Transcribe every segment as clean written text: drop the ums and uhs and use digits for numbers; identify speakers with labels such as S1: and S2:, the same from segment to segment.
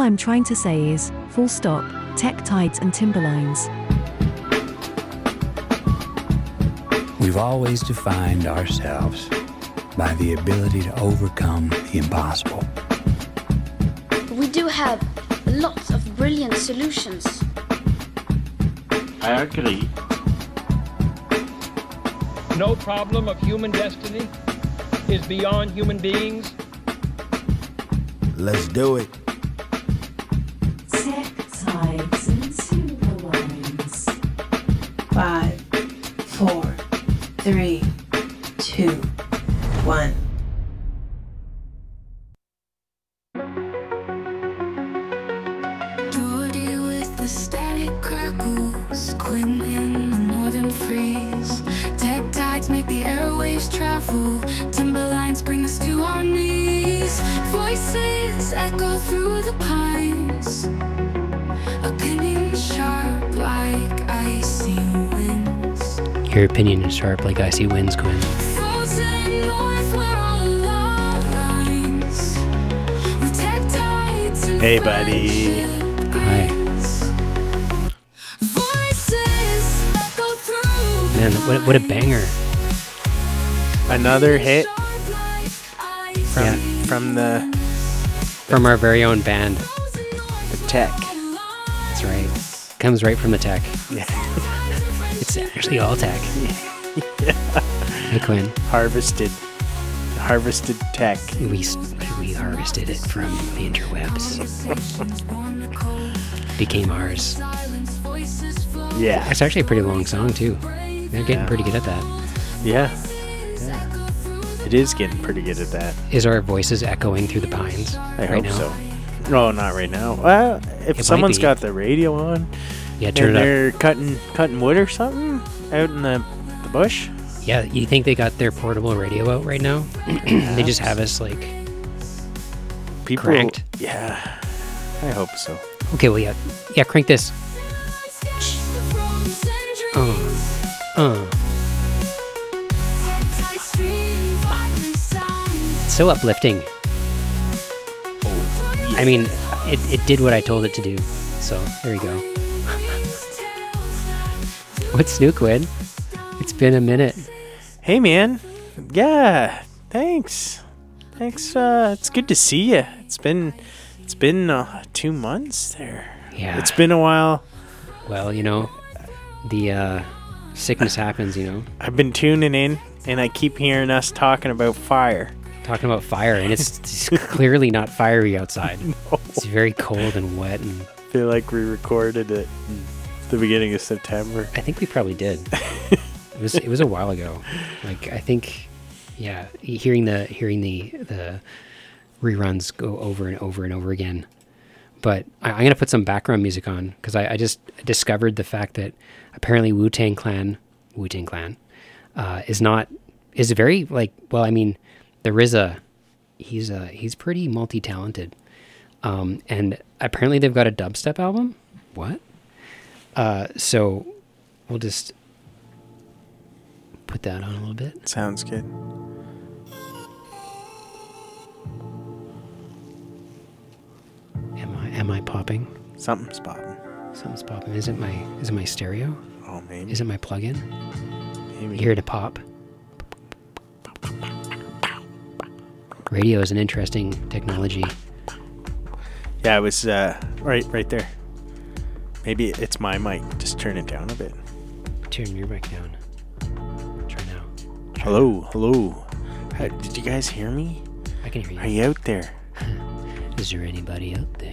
S1: I'm trying to say is, full stop, tech tides and timberlines.
S2: We've always defined ourselves by the ability to overcome the impossible.
S3: We do have lots of brilliant solutions.
S4: I agree.
S5: No problem of human destiny is beyond human beings.
S6: Let's do it.
S1: Tech tides and timberlines.
S7: 5, 4, 3, 2, 1.
S8: Geordie with the static crackles, Quinn in the northern freeze. Tech tides make the airwaves travel, timberlines bring us to our knees. Voices echo through the pines, opinion sharp like icy winds.
S9: Your opinion is sharp like icy winds, Quinn.
S8: Frozen north where all lines. With tech tides and
S10: Hey, buddy.
S9: Hi.
S8: voices echo through
S9: Man, what a banger.
S10: Another hit
S9: Yeah.
S10: from
S9: From our very own band.
S10: the tech.
S9: That's right. Comes right from the tech.
S10: Yeah.
S9: It's actually all tech. Hey, Quinn.
S10: Harvested tech.
S9: We harvested it from the interwebs. Became ours.
S10: Yeah.
S9: It's actually a pretty long song, too. They're getting pretty good at that.
S10: Yeah. It is getting pretty good at that.
S9: Is our voices echoing through the pines
S10: I
S9: right
S10: hope
S9: now?
S10: so. No, not right now. Well, if
S9: It
S10: someone's
S9: might be.
S10: got the radio on
S9: Yeah, turn
S10: and
S9: it up.
S10: they're cutting wood or something out in the bush.
S9: Yeah, you think they got their portable radio out right now? They just have us like
S10: People,
S9: cranked.
S10: Yeah, I hope so.
S9: Okay, well, yeah, crank this. It's so uplifting. I mean, it did what I told it to do. So there you go. What's new, Quinn? It's been a minute.
S10: Hey, man. Yeah, thanks. It's good to see you. It's been 2 months there.
S9: Yeah.
S10: It's been a while.
S9: Well, the sickness happens,
S10: I've been tuning in, and I keep hearing us talking about fire.
S9: Talking about fire, and it's clearly not fiery outside.
S10: No.
S9: It's very cold and wet, and
S10: I feel like we recorded it in the beginning of September.
S9: I think we probably did. It was a while ago. Like, I think, yeah, hearing the reruns go over and over and over again. But I'm gonna put some background music on because I just discovered the fact that apparently Wu-Tang Clan is very like, well, I mean, the RZA, he's pretty multi-talented, and apparently they've got a dubstep album. What? So we'll just put that on a little bit.
S10: Sounds good.
S9: Am I popping?
S10: Something's popping.
S9: Something's popping. Is it my stereo?
S10: Oh, maybe.
S9: Is it my plug-in?
S10: Maybe.
S9: You hear it pop. Radio is an interesting technology.
S10: Yeah, it was right there. Maybe it's my mic. Just turn it down a bit.
S9: Turn your mic down. Try now.
S10: Hello. Did you guys hear me?
S9: I can hear you.
S10: Are you out there?
S9: Is there anybody out there?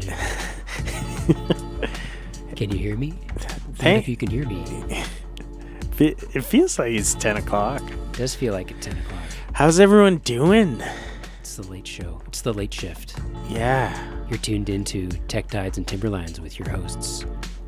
S9: Can you hear me?
S10: Hey.
S9: If you can hear me.
S10: It feels like it's 10 o'clock.
S9: It does feel like it's 10 o'clock.
S10: How's everyone doing?
S9: It's the late show. It's the late shift.
S10: Yeah.
S9: You're tuned into Tech Tides and Timberlines with your hosts,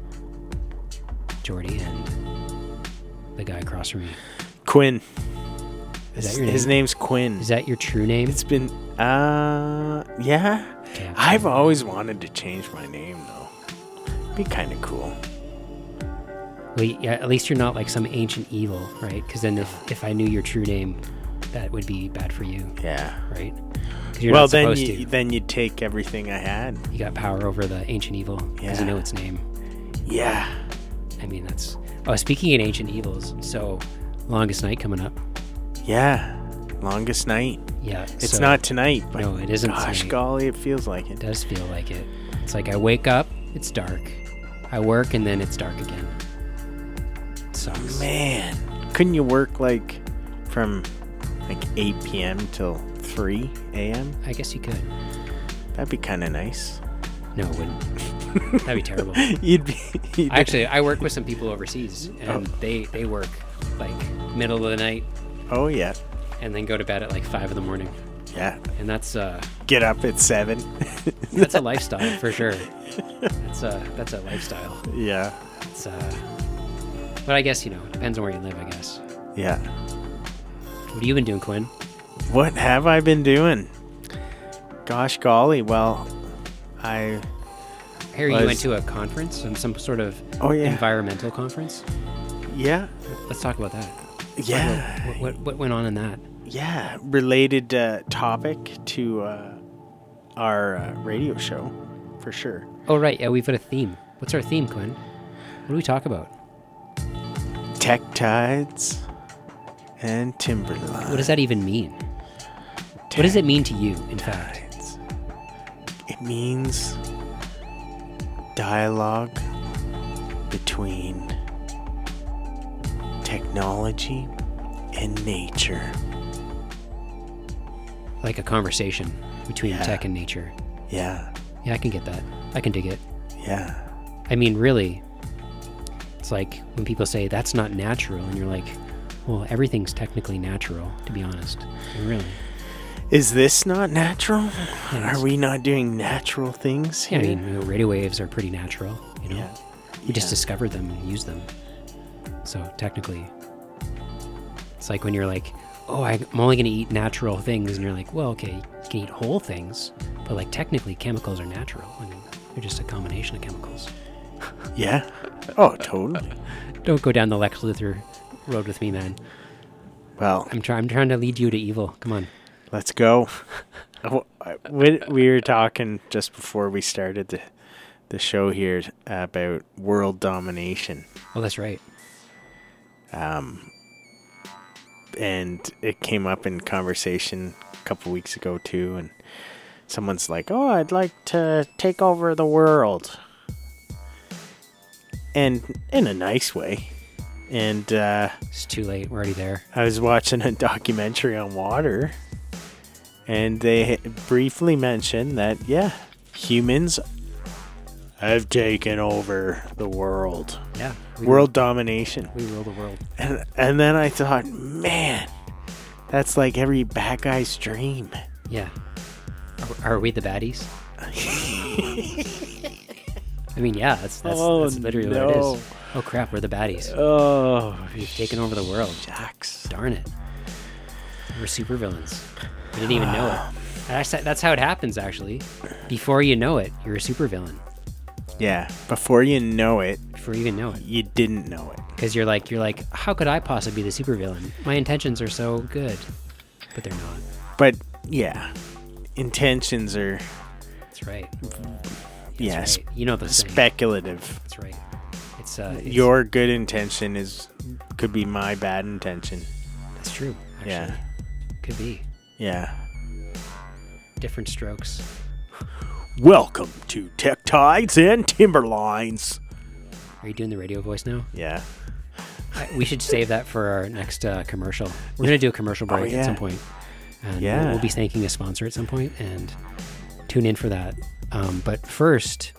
S9: Jordy and the guy across from me.
S10: Quinn.
S9: Is that your name?
S10: His name's Quinn.
S9: Is that your true name?
S10: It's been, yeah.
S9: Okay,
S10: I've always wanted to change my name, though. Be kind of cool.
S9: Well, yeah, at least you're not like some ancient evil, right? Because then if I knew your true name, that would be bad for you.
S10: Yeah.
S9: Right? 'Cause you're
S10: Well,
S9: not
S10: then
S9: supposed
S10: you
S9: to.
S10: then you take everything I had.
S9: You got power over the ancient evil because
S10: Yeah.
S9: you know its name.
S10: Yeah.
S9: I mean, that's... Oh, speaking of ancient evils, so Longest Night coming up.
S10: Yeah. Longest night.
S9: Yeah.
S10: It's
S9: so-
S10: not tonight, but
S9: No, it isn't
S10: gosh
S9: tonight.
S10: golly, it feels like
S9: It
S10: it.
S9: does feel like it. It's like I wake up, it's dark. I work, and then it's dark again. It sucks.
S10: Man, couldn't you work like from like 8 p.m. till 3 a.m.?
S9: I guess you could.
S10: That'd be kind of nice.
S9: No, it wouldn't. That'd be terrible.
S10: you'd
S9: Actually, I work with some people overseas, and
S10: Oh.
S9: they work like middle of the night
S10: Oh yeah,
S9: and then go to bed at like 5 in the morning.
S10: yeah.
S9: And that's
S10: Get up at 7.
S9: that's a lifestyle for sure. That's a lifestyle.
S10: Yeah,
S9: It's but I guess, depends on where you live, I guess.
S10: yeah.
S9: What have you been doing, Quinn?
S10: What have I been doing? Gosh golly, well, I
S9: Harry,
S10: Was-
S9: you went to a conference, some sort of
S10: Oh, yeah.
S9: environmental conference.
S10: yeah,
S9: Let's talk about that.
S10: yeah,
S9: What went on in that?
S10: yeah. Related topic to our radio show, for sure.
S9: Oh, right. Yeah, we've got a theme. What's our theme, Quinn? What do we talk about?
S10: Tech tides and timberline.
S9: What does that even mean? What does it mean to you, in fact?
S10: It means dialogue between technology and nature.
S9: Like a conversation between
S10: Yeah.
S9: tech and nature.
S10: Yeah,
S9: Yeah, I can get that. I can dig it.
S10: yeah.
S9: I mean, really, it's like when people say that's not natural, and you're like, well, everything's technically natural, to be honest. Really.
S10: Is this not natural?
S9: Yes.
S10: Are we not doing natural things
S9: Yeah,
S10: here?
S9: I mean, radio waves are pretty natural,
S10: Yeah.
S9: We just
S10: Yeah.
S9: discovered them and used them. So technically, it's like when you're like, oh, I'm only going to eat natural things. And you're like, well, okay, you can eat whole things. But like technically, chemicals are natural. I mean, they're just a combination of chemicals.
S10: Yeah. Oh, totally.
S9: Don't go down the Lex Luthor road with me, man.
S10: Well,
S9: I'm trying to lead you to evil. Come on.
S10: let's go. We were talking just before we started the show here about world domination.
S9: Oh, that's right.
S10: And it came up in conversation a couple weeks ago too, and someone's like, oh, I'd like to take over the world, and in a nice way. And
S9: It's too late. We're already there.
S10: I was watching a documentary on water, and they briefly mentioned that, yeah, humans have taken over the world.
S9: Yeah.
S10: World domination.
S9: We rule the world.
S10: And then I thought, man, that's like every bad guy's dream.
S9: Yeah. Are we the baddies? I mean, yeah, that's
S10: Oh,
S9: literally what it
S10: no.
S9: is. Oh crap, we're the baddies.
S10: Oh,
S9: We've taken over the world.
S10: shucks.
S9: Darn it. We're supervillains. We didn't even know it. That's how it happens, actually. Before you know it, you're a supervillain.
S10: Yeah, before you know it,
S9: Before you even know it.
S10: you didn't know it.
S9: Because you're like, how could I possibly be the supervillain? My intentions are so good. But they're not.
S10: But yeah, intentions are,
S9: That's right.
S10: yes,
S9: Right. You know the saying.
S10: speculative.
S9: That's right. It's
S10: Your good intention could be my bad intention.
S9: That's true, actually.
S10: Yeah.
S9: Could be.
S10: Yeah.
S9: Different strokes.
S10: Welcome to Tech Tides and Timberlines.
S9: Are you doing the radio voice now?
S10: Yeah.
S9: We should save that for our next commercial. We're going to do a commercial break
S10: yeah.
S9: at some point. And
S10: Yeah.
S9: we'll be thanking a sponsor at some point, and tune in for that. But first,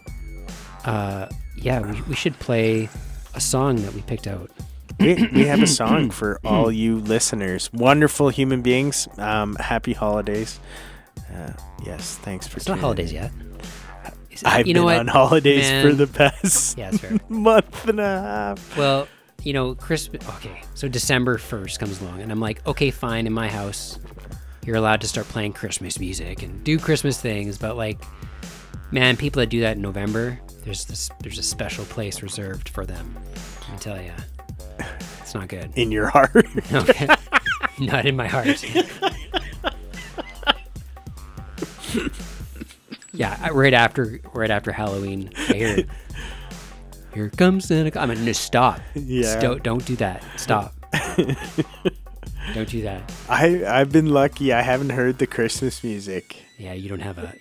S9: we should play a song that we picked out.
S10: We have a song for all you listeners. Wonderful human beings. Happy holidays. Yes, thanks for
S9: It's not
S10: tuning
S9: holidays
S10: in.
S9: yet.
S10: I've
S9: You know
S10: been
S9: what,
S10: on holidays
S9: man?
S10: for the past
S9: Yeah, that's fair.
S10: month and a half.
S9: Well, Christmas. Okay, so December 1st comes along, and I'm like, okay, fine. In my house, you're allowed to start playing Christmas music and do Christmas things, but like, man, people that do that in November, there's a special place reserved for them. Let me tell you, it's not good.
S10: In your heart.
S9: Okay, not in my heart. Yeah, right after Halloween, I hear, "Here comes Santa Claus." I'm like, no, stop.
S10: Yeah.
S9: Don't do that. Stop. Don't do that.
S10: I've been lucky. I haven't heard the Christmas music.
S9: Yeah, you don't have a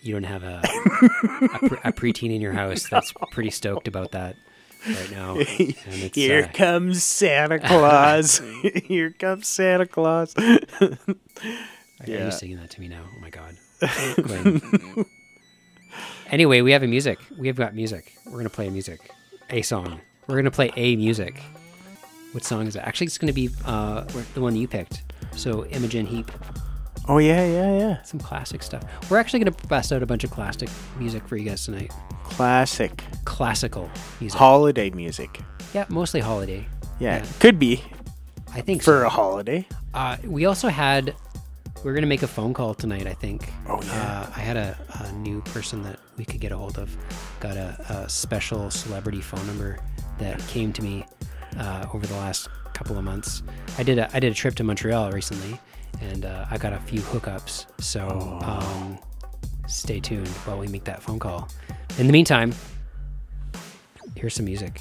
S9: preteen in your house that's pretty stoked about that right now. And it's,
S10: Here comes Santa Claus. Here comes Santa Claus.
S9: Are you singing that to me now? Oh my God. Glenn. Anyway, we have music. We've got music. We're gonna play a song. We're gonna play a music. What song is it? Actually, it's gonna be the one you picked. So Imogen Heap.
S10: Oh yeah.
S9: Some classic stuff. We're actually gonna bust out a bunch of classic music for you guys tonight. Classical music.
S10: Holiday music.
S9: Yeah, mostly holiday.
S10: Yeah. Could be.
S9: I think
S10: for
S9: so.
S10: a holiday.
S9: We also had. We're gonna make a phone call tonight, I think.
S10: Oh yeah.
S9: I had a new person that we could get a hold of. Got a special celebrity phone number that came to me over the last couple of months. I did a trip to Montreal recently, and I got a few hookups. So stay tuned while we make that phone call. In the meantime, here's some music.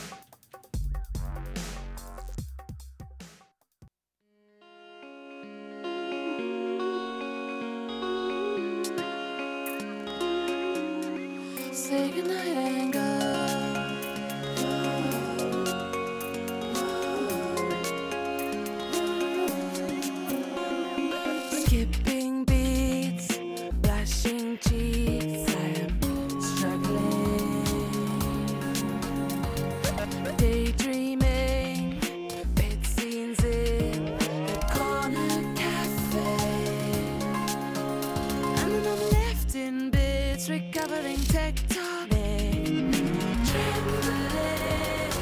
S8: Say goodnight and go. Skipping beats, flashing cheeks, I am struggling. Daydreaming, bed scenes in the corner cafe. And then I'm left in bits, recovering tectonic trembling.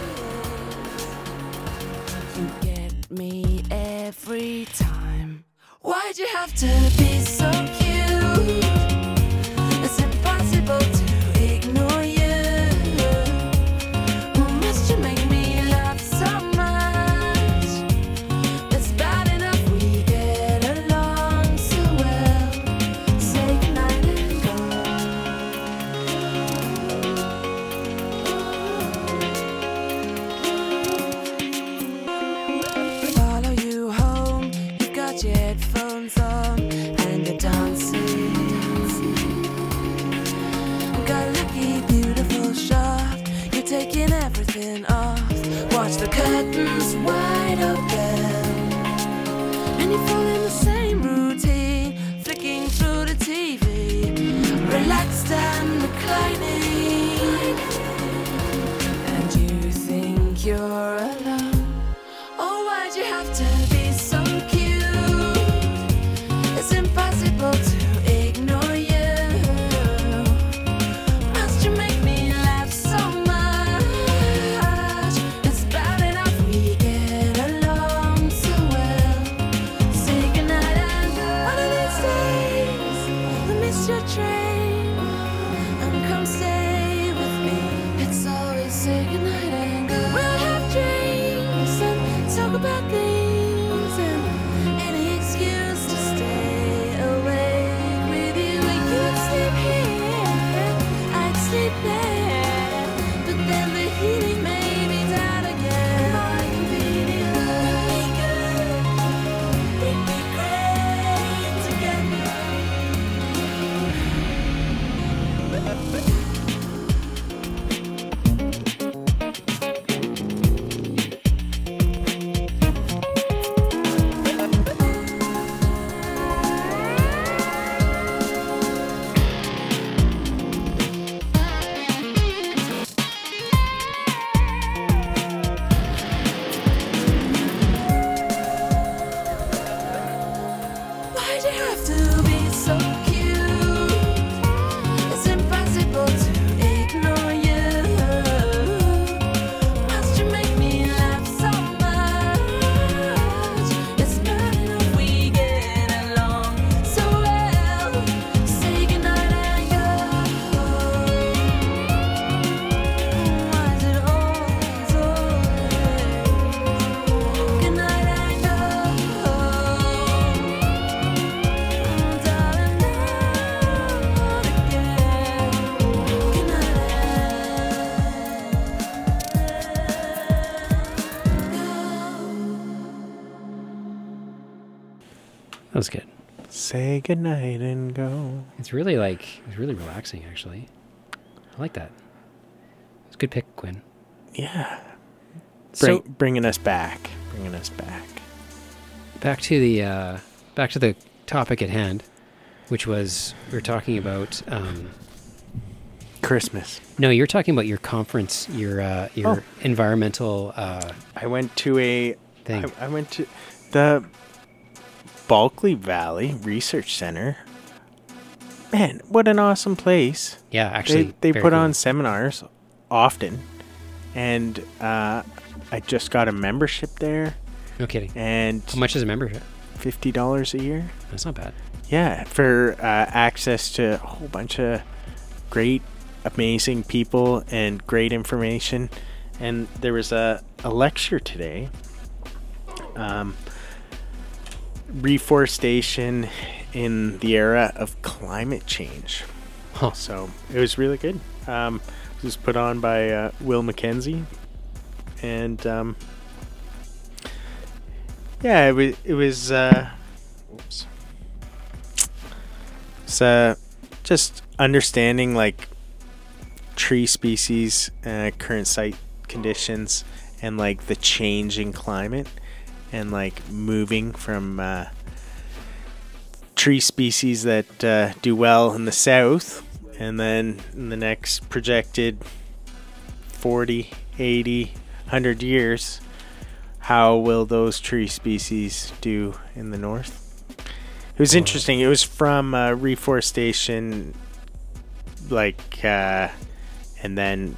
S8: You get me every time. Why'd you have to be so cute? It's impossible to ignore you. Must you make me laugh so much? It's bad enough we get along so well. Say goodnight and go. Follow you home, you've got your headphones on and you're dancing. Got a lucky, beautiful shot, you're taking everything off. Watch the curtains wide open, and you fall in the same routine, flicking through the TV, relaxed and reclining. And you think you're alone. Oh, why'd you have to be so cute? It's impossible to ignore you. Must you make me laugh so much? It's bad enough we get along so well. Say goodnight and one of these days I'll miss your train and come stay
S9: was good.
S10: Say goodnight and go.
S9: It's really relaxing, actually. I like that. It's a good pick, Quinn.
S10: Yeah.
S9: So
S10: Bringing us back.
S9: back to the topic at hand, which was we were talking about.
S10: Christmas.
S9: No, you're talking about your conference, your environmental
S10: I went to a
S9: thing.
S10: I went to the Bulkley Valley Research Center. Man, what an awesome place.
S9: Yeah, actually,
S10: They
S9: very
S10: put
S9: cool.
S10: on seminars often, and I just got a membership there,
S9: No kidding.
S10: and
S9: How much is a membership?
S10: $50 a year.
S9: That's not bad.
S10: Yeah, for access to a whole bunch of great, amazing people and great information. And there was a lecture today. Reforestation in the era of climate change.
S9: Huh.
S10: So it was really good. It was put on by Will Mackenzie. And yeah, it was oops. So just understanding like tree species, current site conditions, and like the changing climate, and like moving from tree species that do well in the south, and then in the next projected 40, 80, 100 years, how will those tree species do in the north? It was interesting. It was from reforestation, like, and then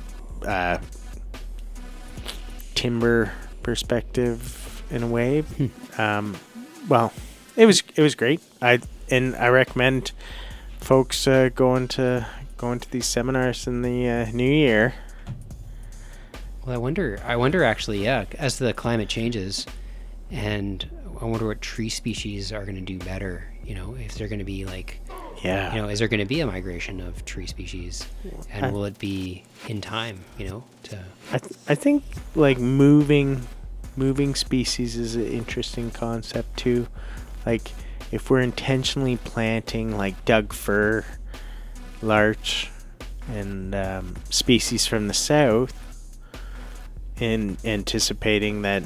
S10: timber perspective in a way. Well, it was great. I recommend folks going to these seminars in the new year.
S9: Well, I wonder actually, yeah, as the climate changes, and I wonder what tree species are going to do better. You know, if they're going to be like,
S10: Yeah.
S9: you know, is there going to be a migration of tree species, and will it be in time? You know, to
S10: I think like moving species is an interesting concept too. Like if we're intentionally planting like Doug fir, larch, and species from the south, in anticipating that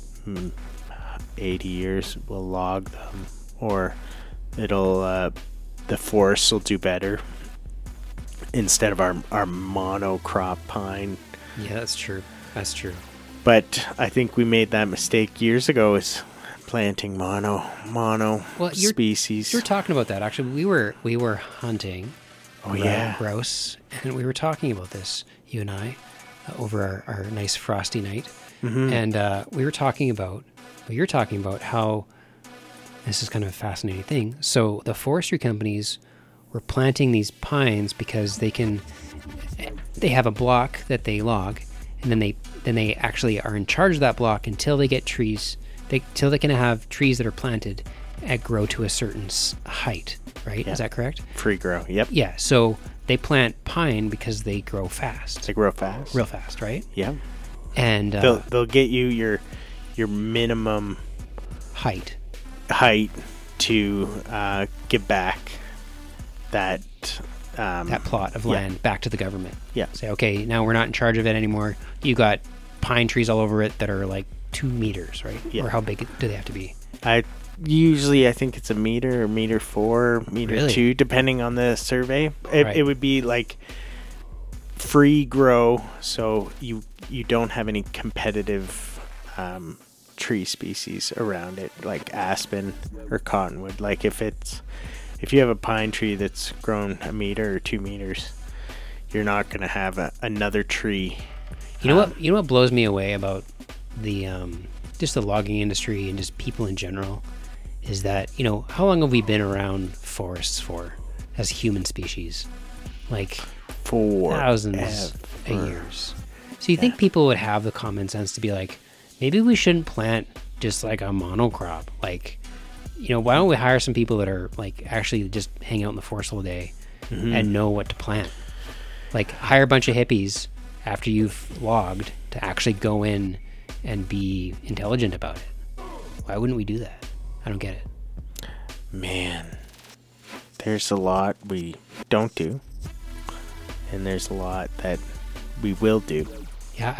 S10: 80 years we'll log them, or it'll the forests will do better instead of our monocrop pine.
S9: yeah, that's true. That's true.
S10: But I think we made that mistake years ago, is planting mono species.
S9: You're talking about that. Actually, we were hunting.
S10: Oh, yeah.
S9: Grouse, and we were talking about this, you and I, over our nice frosty night, and we were talking about. Well, you're talking about how this is kind of a fascinating thing. So the forestry companies were planting these pines because they have a block that they log, and then they actually are in charge of that block until they get trees. Till they can have trees that are planted and grow to a certain height, right?
S10: Yeah.
S9: Is that correct?
S10: Free grow. Yep.
S9: Yeah. So they plant pine because they grow fast.
S10: They grow fast.
S9: Real fast, right?
S10: Yeah.
S9: And
S10: They'll get you your minimum
S9: height
S10: to give back that
S9: that plot of land back to the government.
S10: Yeah.
S9: Say, okay, now we're not in charge of it anymore. You got pine trees all over it that are like 2 meters, right?
S10: Yeah.
S9: Or how big do they have to be?
S10: I think it's a meter or meter 4, meter
S9: Really?
S10: 2, depending on the survey.
S9: Right.
S10: It would be like free grow, so you don't have any competitive tree species around it, like aspen or cottonwood. Like if you have a pine tree that's grown a meter or 2 meters, you're not going to have another tree.
S9: You know what blows me away about the just the logging industry and just people in general is that, you know, how long have we been around forests for as human species? Like
S10: For
S9: thousands of years. So you think people would have the common sense to be like, maybe we shouldn't plant just like a monocrop? Like, you know, why don't we hire some people that are like actually just hang out in the forest all day and know what to plant? Like hire a bunch of hippies after you've logged to actually go in and be intelligent about it. Why wouldn't we do that? I don't get it.
S10: Man, there's a lot we don't do, and there's a lot that we will do.
S9: Yeah,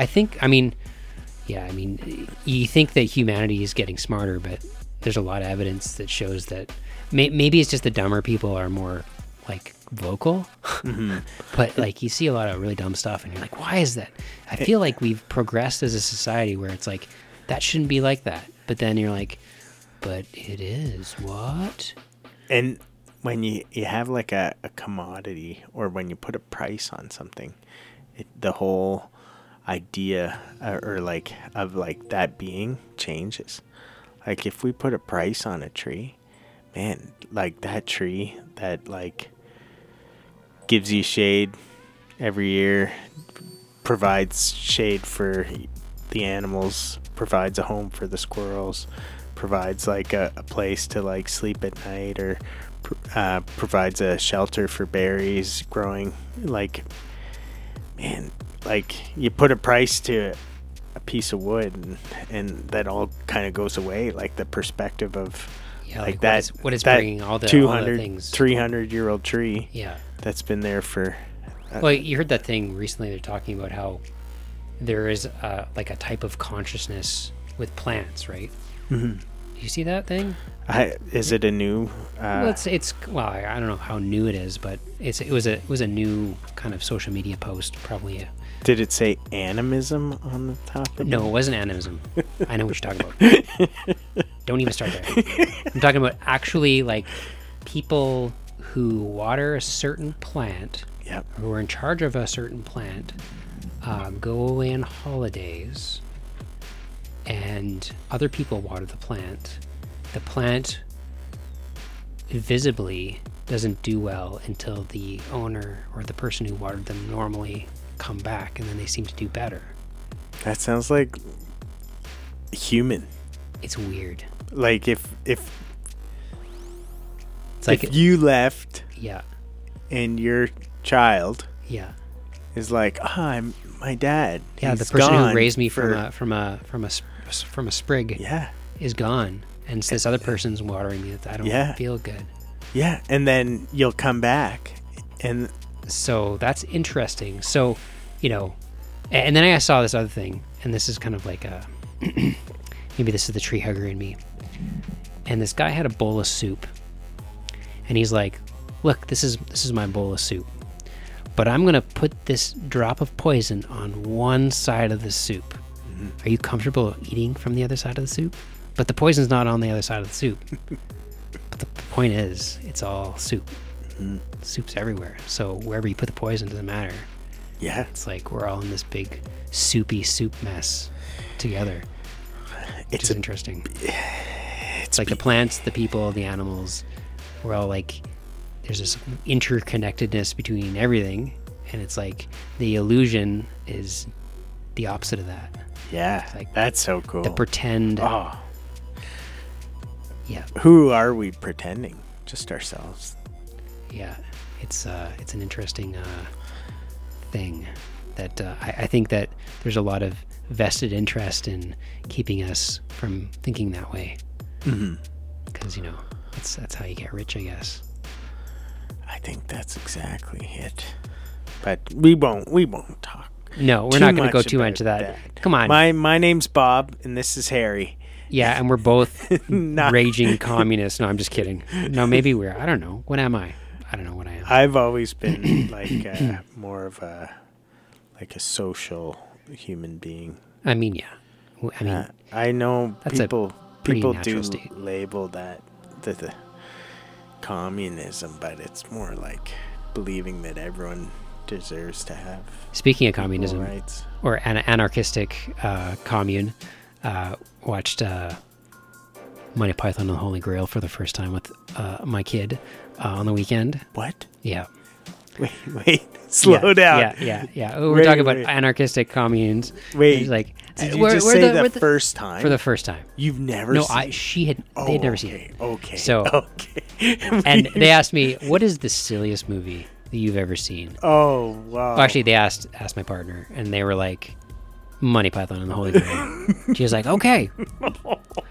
S9: you think that humanity is getting smarter, but there's a lot of evidence that shows that maybe it's just the dumber people are more like vocal. But like you see a lot of really dumb stuff and you're like, why is that? I feel like we've progressed as a society where it's like, that shouldn't be like that. But then you're like, but it is. What?
S10: And when you have like a commodity, or when you put a price on something, the whole idea or like of like that being changes. Like if we put a price on a tree, man, like that tree that like gives you shade every year, provides shade for the animals, provides a home for the squirrels, provides like a place to like sleep at night, or provides a shelter for berries growing. Like, man, like you put a price to a piece of wood and that all kind of goes away. Like the perspective of like that,
S9: what is
S10: that
S9: bringing all the
S10: 200,
S9: things,
S10: 300-year-old tree.
S9: Yeah.
S10: That's been there for.
S9: Well, you heard that thing recently. They're talking about how there is like a type of consciousness with plants, right?
S10: Mm-hmm.
S9: Do you see that thing?
S10: Is it a new?
S9: Well, I don't know how new it is, but it was a new kind of social media post, probably.
S10: Did it say animism on the top?
S9: No, it wasn't animism. I know what you're talking about. Don't even start there. I'm talking about actually like people who water a certain plant,
S10: yep,
S9: who are in charge of a certain plant, go away on holidays, and other people water the plant. The plant visibly doesn't do well until the owner or the person who watered them normally come back, and then they seem to do better.
S10: That sounds like human.
S9: It's weird.
S10: Like if
S9: It's like
S10: if you left,
S9: yeah,
S10: and your child,
S9: yeah,
S10: is like, my dad.
S9: Yeah, the
S10: he's
S9: person
S10: gone
S9: who raised me from a sprig,
S10: yeah,
S9: is gone, and this other person's watering me. I don't feel good.
S10: Yeah, and then you'll come back, and
S9: so that's interesting. So, and then I saw this other thing, and this is kind of like a maybe this is the tree hugger in me. And this guy had a bowl of soup, and he's like, "Look, this is my bowl of soup, but I'm gonna put this drop of poison on one side of the soup. Mm-hmm. Are you comfortable eating from the other side of the soup? But the poison's not on the other side of the soup. But the point is, it's all soup. Mm-hmm. Soup's everywhere. So wherever you put the poison doesn't matter.
S10: Yeah,
S9: it's like we're all in this big soupy soup mess together. It's interesting. It's like the plants, the people, the animals. We're all like, there's this interconnectedness between everything, and it's like the illusion is the opposite of that.
S10: Yeah,
S9: it's like
S10: that's so cool.
S9: The pretend.
S10: Oh.
S9: Yeah.
S10: Who are we pretending? Just ourselves.
S9: Yeah, it's an interesting thing that I think that there's a lot of vested interest in keeping us from thinking that way. Because that's how you get rich, I guess.
S10: I think that's exactly it. But we won't talk.
S9: No, we're not going to go too much into that. Come on.
S10: My name's Bob, and this is Harry.
S9: Yeah, and we're both raging communists. No, I'm just kidding. No, maybe we're. I don't know. What am I? I don't know what I am.
S10: I've always been like more of a social human being.
S9: I mean, yeah. I mean,
S10: I know people do
S9: state.
S10: Label that the communism, but it's more like believing that everyone deserves to have.
S9: Speaking of communism,
S10: rights.
S9: Or an anarchistic commune, watched Monty Python and the Holy Grail for the first time with my kid on the weekend.
S10: What?
S9: Yeah.
S10: Wait. Slow down.
S9: Yeah. We're talking about anarchistic communes.
S10: Wait.
S9: Like,
S10: did you just say the first time?
S9: For the first time.
S10: You've never seen it?
S9: They had never seen it.
S10: Okay.
S9: So, and they asked me, what is the silliest movie that you've ever seen?
S10: Oh, wow.
S9: Well, actually, they asked my partner, and they were like, Monty Python and the Holy Grail. She was like, okay.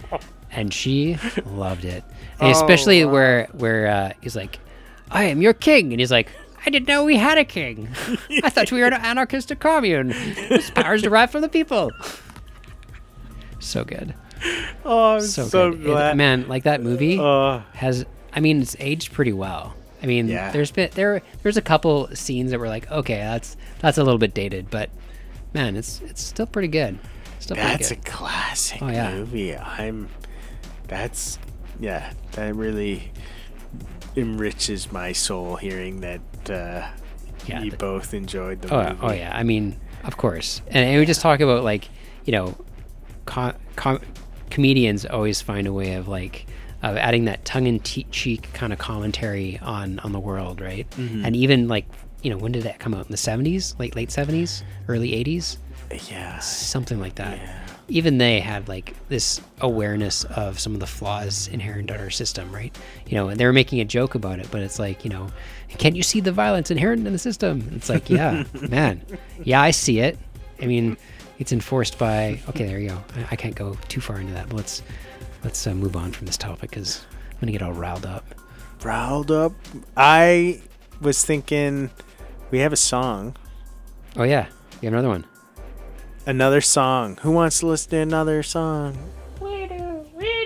S9: and she loved it. And especially where he's like, "I am your king," and he's like, "I didn't know we had a king. I thought we were an anarchistic commune. This power's derived from the people." So good.
S10: Oh, I'm so
S9: good.
S10: glad.
S9: Man, like that movie has. I mean, it's aged pretty well. I mean, there's a couple scenes that were like, okay, that's a little bit dated, but man, it's still pretty good.
S10: That's a classic movie. That really enriches my soul hearing that you both enjoyed the movie.
S9: Oh yeah, I mean, of course. And we just talk about like, you know, comedians always find a way of like of adding that tongue-in-cheek kind of commentary on the world, right? Mm-hmm. And even like, you know, when did that come out? In the 70s? Late 70s? Early 80s?
S10: Yeah.
S9: Something like that.
S10: Yeah.
S9: Even they had like this awareness of some of the flaws inherent in our system, right? You know, and they were making a joke about it, but it's like, you know, can't you see the violence inherent in the system? It's like, yeah, man. Yeah, I see it. I mean, it's enforced by, okay, there you go. I can't go too far into that, but let's move on from this topic because I'm going to get all riled up.
S10: Riled up? I was thinking we have a song.
S9: Oh, yeah. You have another one.
S10: Another song. Who wants to listen to another song?
S8: We do.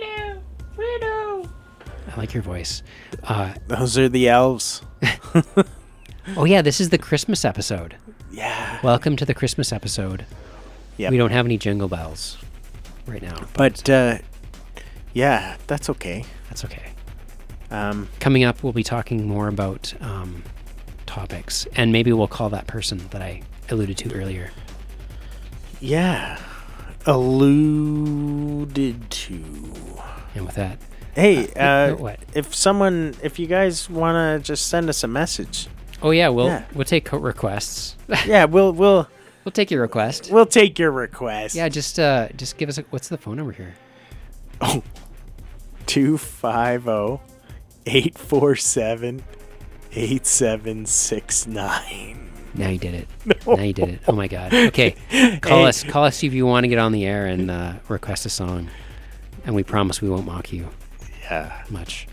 S9: I like your voice.
S10: Those are the elves.
S9: Oh, yeah. This is the Christmas episode.
S10: Yeah.
S9: Welcome to the Christmas episode.
S10: Yep.
S9: We don't have any jingle bells right now.
S10: But yeah, that's okay.
S9: That's okay. Coming up, we'll be talking more about topics, and maybe we'll call that person that I alluded to earlier.
S10: Yeah. Alluded to.
S9: And with that...
S10: Hey,
S9: what?
S10: If you guys want to just send us a message.
S9: Oh, yeah, we'll take requests.
S10: Yeah, we'll
S9: take your request.
S10: We'll take your request.
S9: Yeah, just give us what's the phone number here?
S10: Oh, 250-847-8769.
S9: Now you did it. No. Now you did it. Oh my God. Okay, call us if you want to get on the air and request a song, and we promise we won't mock you.
S10: Yeah,
S9: much.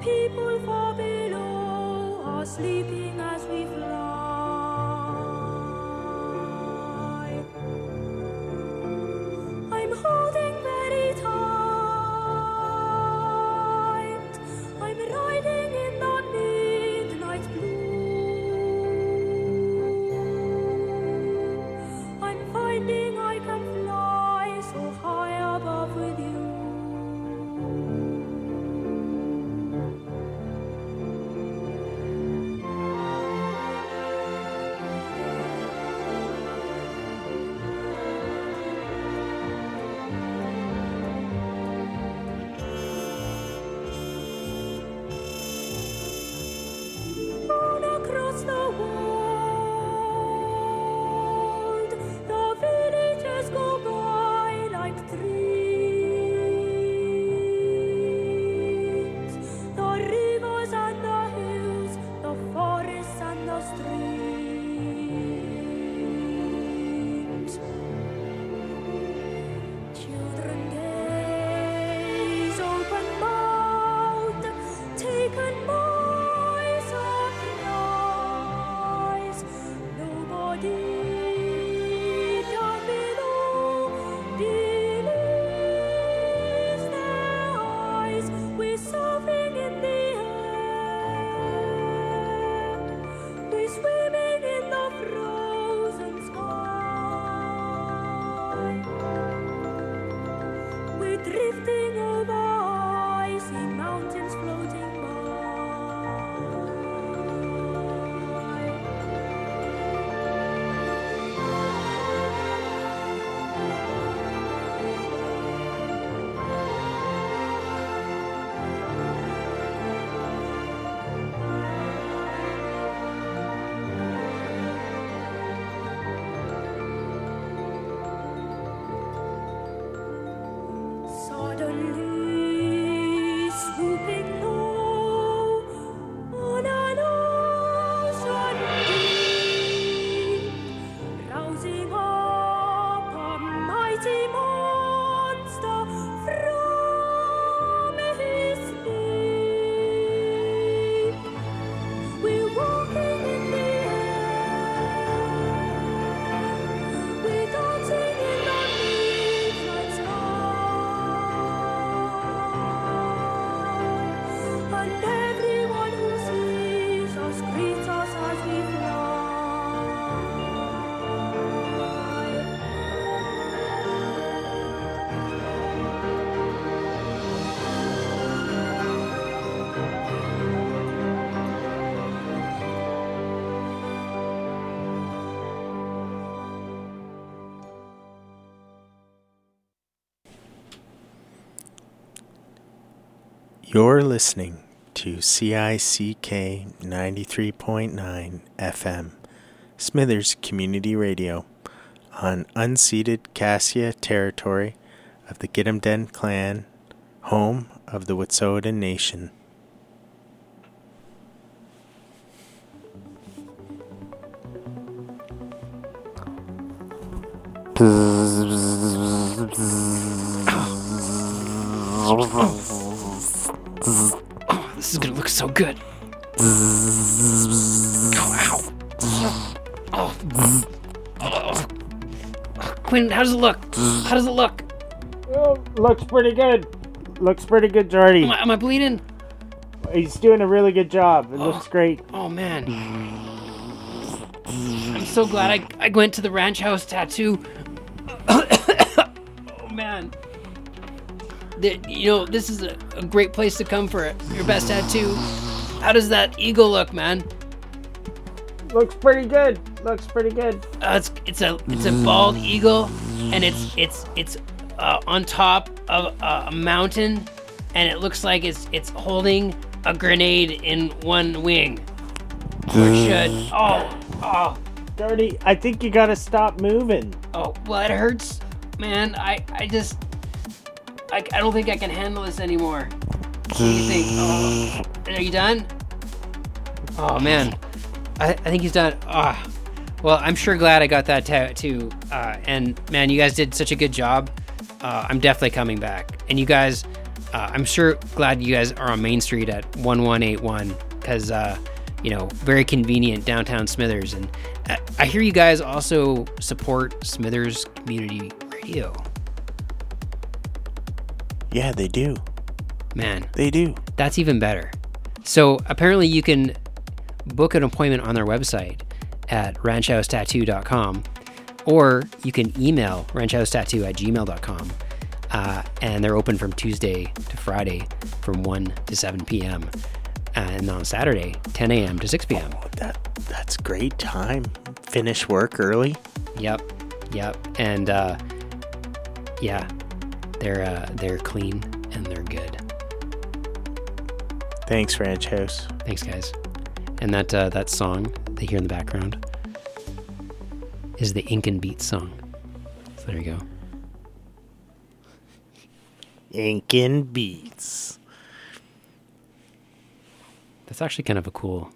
S8: people far below are sleeping as we fly. I'm holding very tight. I'm riding in the midnight blue. I'm finding I can fly so high above with you. All across the world, the villages go by like dreams. The rivers and the hills, the forests and the streams. Children gaze open mouthed, taken by surprise. Nobody down below believes their eyes. We're surfing in the air. We're swimming in the frozen sky. We're drifting over icy mountains floating by. Suddenly swooping low on an ocean deep, rousing up a mighty monster from his sleep. We're walking in the air. We're dancing in the midnight sky. And everyone who sees us greets us as we fly.
S10: You're listening to CICK 93.9 FM, Smithers Community Radio, on unceded Cassia territory of the Gidimt'en Clan, home of the Wet'suwet'en Nation.
S9: This is gonna look so good. Oh, ow. Oh. Quinn, how does it look? How does it look?
S10: Oh, looks pretty good. Looks pretty good, Jordy.
S9: Am I bleeding?
S10: He's doing a really good job. It looks great.
S9: Oh, man. I'm so glad I went to the ranch house tattoo. Oh, man. This is a great place to come for your best tattoo. How does that eagle look, man?
S10: Looks pretty good. Looks pretty good.
S9: It's a bald eagle, and it's on top of a mountain, and it looks like it's holding a grenade in one wing. Or should oh
S10: Dirty, I think you gotta stop moving.
S9: Oh, well, it hurts, man. I don't think I can handle this anymore. What do you think? Oh, are you done? Oh, man. I think he's done. Well, I'm sure glad I got that tattoo. And, man, you guys did such a good job. I'm definitely coming back. And you guys, I'm sure glad you guys are on Main Street at 1181 because, very convenient downtown Smithers. And I hear you guys also support Smithers Community Radio.
S10: Yeah, they do.
S9: Man,
S10: They do.
S9: that's even better. So apparently you can book an appointment on their website at ranchhousetattoo.com, or you can email ranchhousetattoo@gmail.com. And they're open from Tuesday to Friday from 1 to 7 p.m. And on Saturday, 10 a.m. to 6 p.m.
S10: That's great time. Finish work early.
S9: Yep. And they're clean and they're good.
S10: Thanks, Ranch House.
S9: Thanks, guys. And that song they hear in the background is the Incan Beats song. So there you go.
S10: Incan Beats.
S9: That's actually kind of a cool,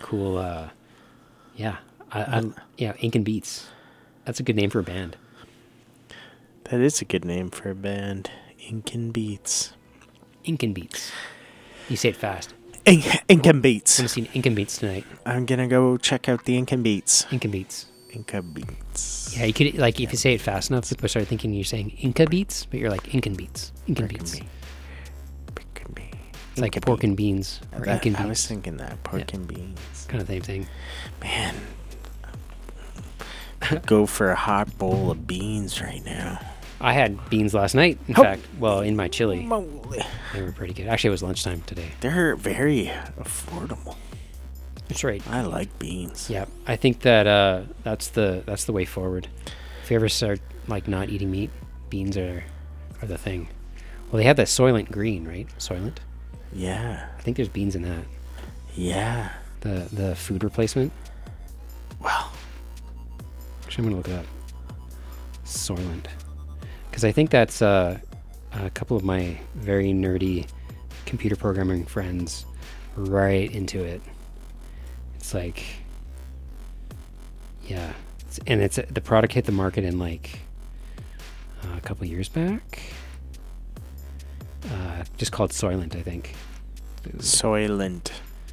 S9: Incan Beats. That's a good name for a band.
S10: That is a good name for a band. Incan Beats.
S9: Incan Beats. You say it fast.
S10: Incan Beats.
S9: I'm going to see Incan Beats tonight.
S10: I'm gonna go check out the Incan Beats.
S9: Incan Beats.
S10: Inca Beats.
S9: Yeah, you could, like, if you say it fast enough, people start thinking you're saying Inca Beats, but you're like Incan Beats. Incan Beats. It's like pork and beans or Incan
S10: I was
S9: Beats.
S10: thinking that. Pork and beans.
S9: Kind of same thing.
S10: Man. Go for a hot bowl of beans right now.
S9: I had beans last night, in fact. Well, in my chili.
S10: Moly.
S9: They were pretty good. Actually, it was lunchtime today.
S10: They're very affordable.
S9: That's right.
S10: I like beans.
S9: Yeah, I think that that's the way forward. If you ever start like not eating meat, beans are the thing. Well, they have that Soylent Green, right? Soylent.
S10: Yeah.
S9: I think there's beans in that.
S10: Yeah.
S9: The food replacement.
S10: Well,
S9: Actually, I'm gonna look it up. Soylent, because I think that's a couple of my very nerdy computer programming friends right into it. It's like, yeah, it's the product hit the market in like a couple years back. Just called Soylent, I think.
S10: Soylent.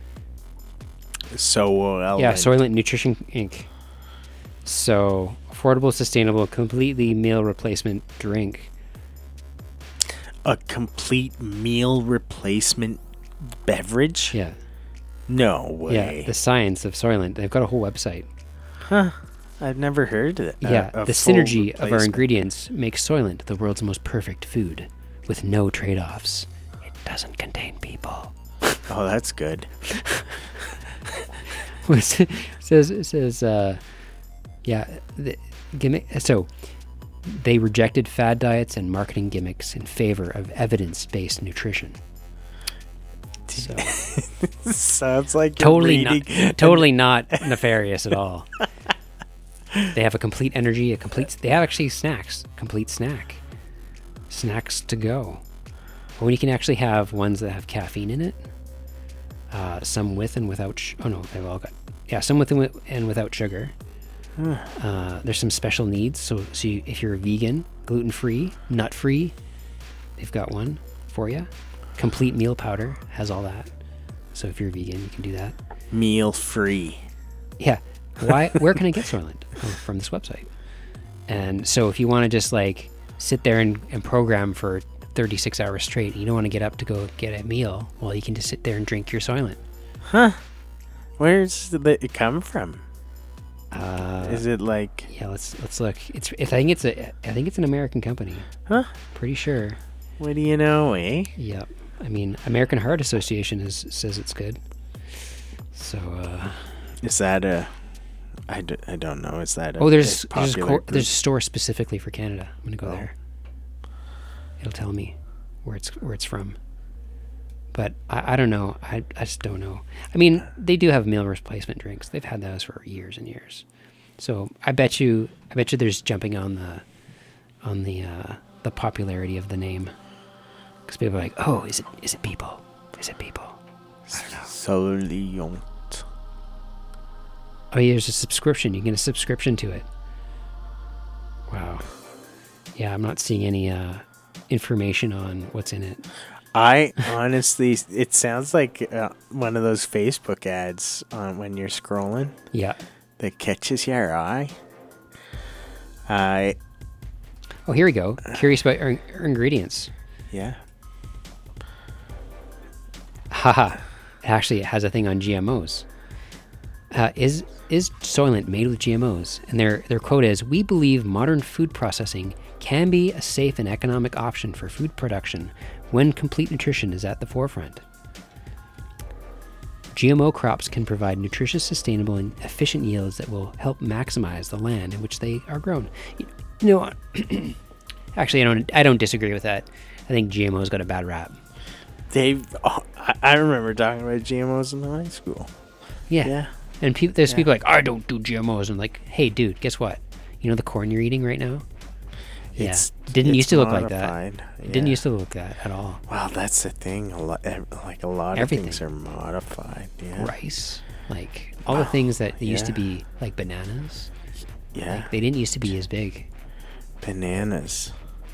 S10: Soylent.
S9: Yeah, Soylent Nutrition Inc. So, affordable, sustainable, completely meal replacement drink.
S10: A complete meal replacement beverage?
S9: Yeah.
S10: No way.
S9: Yeah, the science of Soylent. They've got a whole website.
S10: Huh. I've never heard of it.
S9: Yeah, the synergy of our ingredients makes Soylent the world's most perfect food, with no trade-offs. It doesn't contain people.
S10: Oh, that's good.
S9: it says, the gimmick. So, they rejected fad diets and marketing gimmicks in favor of evidence-based nutrition. So,
S10: sounds like
S9: totally not nefarious at all. They have a complete energy, they have actually snacks, complete snacks to go. When you can actually have ones that have caffeine in it, some with and without, they've all got, some with and without sugar. There's some special needs, so if you're a vegan, gluten-free, nut-free, they've got one for you. Complete meal powder has all that. So if you're vegan, you can do that.
S10: Meal free.
S9: Yeah. Where can I get Soylent? Oh, from this website. And so if you want to just like sit there and program for 36 hours straight, you don't want to get up to go get a meal, well, you can just sit there and drink your Soylent.
S10: Huh. Where's it come from? Is it like?
S9: Yeah, let's look. I think it's an American company.
S10: Huh?
S9: Pretty sure.
S10: What do you know, eh?
S9: Yep. I mean, American Heart Association says it's good. So.
S10: Is that a? I don't know. Is that a?
S9: Oh, there's a store specifically for Canada. I'm gonna go there. It'll tell me where it's from. But I don't know. I just don't know. I mean, they do have meal replacement drinks. They've had those for years and years. So I bet you there's jumping on the popularity of the name. Because people are like, oh, is it people? Is it people? I don't know.
S10: Soylent.
S9: Oh, yeah, there's a subscription. You can get a subscription to it. Wow. Yeah, I'm not seeing any information on what's in it.
S10: I honestly, it sounds like one of those Facebook ads when you're scrolling
S9: Yeah.
S10: that catches your eye.
S9: Oh, here we go. Curious about our ingredients.
S10: Yeah.
S9: Haha. Actually, it has a thing on GMOs. Is Soylent made with GMOs? And their quote is, "We believe modern food processing can be a safe and economic option for food production when complete nutrition is at the forefront. GMO crops can provide nutritious, sustainable, and efficient yields that will help maximize the land in which they are grown." You know, actually, I don't disagree with that. I think GMOs got a bad rap.
S10: I remember talking about GMOs in high school.
S9: Yeah. And there's people like, I don't do GMOs. I'm like, hey, dude, guess what? You know the corn you're eating right now?
S10: It's
S9: Didn't used to look like
S10: modified.
S9: that. It didn't used to look that at all.
S10: Well, that's the thing. A lot
S9: Everything.
S10: of things are modified. Yeah.
S9: Rice, like all the things that used to be like bananas.
S10: Yeah.
S9: Like, they didn't used to be as big.
S10: Bananas.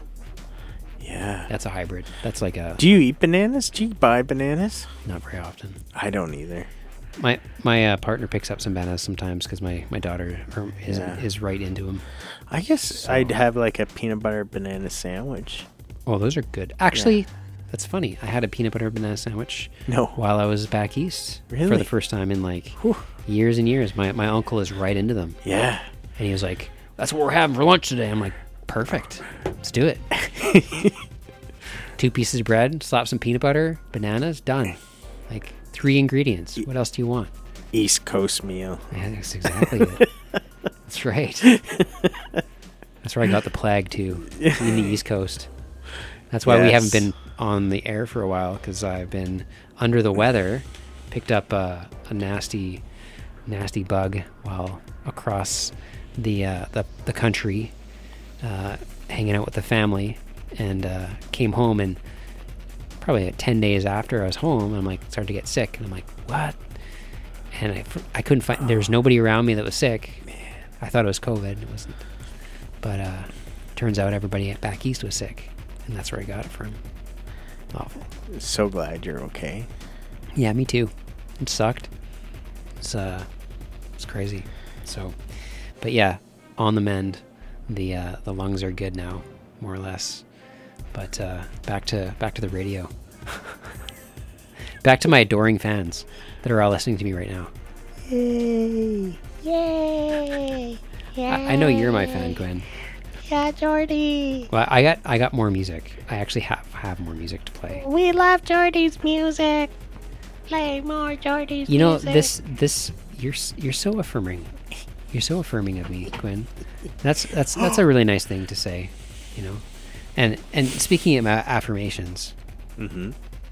S10: Yeah.
S9: That's a hybrid. That's like a.
S10: Do you eat bananas? Do you buy bananas?
S9: Not very often.
S10: I don't either.
S9: My partner picks up some bananas sometimes because my daughter is right into them.
S10: I guess I'd have like a peanut butter banana sandwich.
S9: Oh, those are good. Actually, that's funny. I had a peanut butter banana sandwich while I was back east for
S10: Really?
S9: the first time in like years and years. My uncle is right into them.
S10: Yeah.
S9: And he was like, "That's what we're having for lunch today." I'm like, "Perfect. Let's do it." 2 pieces of bread, slap some peanut butter, bananas, done. Like 3 ingredients. What else do you want?
S10: East Coast meal.
S9: Yeah, that's exactly it. That's right. That's where I got the plague too, in the East Coast. That's why we haven't been on the air for a while, because I've been under the weather. Picked up a nasty bug while across the country, hanging out with the family, and came home, and probably 10 days after I was home, I'm like started to get sick, and I'm like, what? And I couldn't find. There was nobody around me that was sick. I thought it was COVID. It wasn't. But turns out everybody back east was sick, and that's where I got it from. Awful.
S10: So glad you're okay.
S9: Yeah, me too. It sucked. It's crazy. So, but yeah, on the mend. The lungs are good now, more or less. But back to the radio. Back to my adoring fans that are all listening to me right now.
S4: Yay! Yay! Yay!
S9: I know you're my fan, Gwen.
S4: Yeah, Jordy.
S9: Well, I got more music. I actually have more music to play.
S4: We love Jordy's music. Play more Jordy's music.
S9: You know, this you're so affirming. You're so affirming of me, Gwen. That's a really nice thing to say, you know. And speaking of affirmations.
S10: Mm-hmm.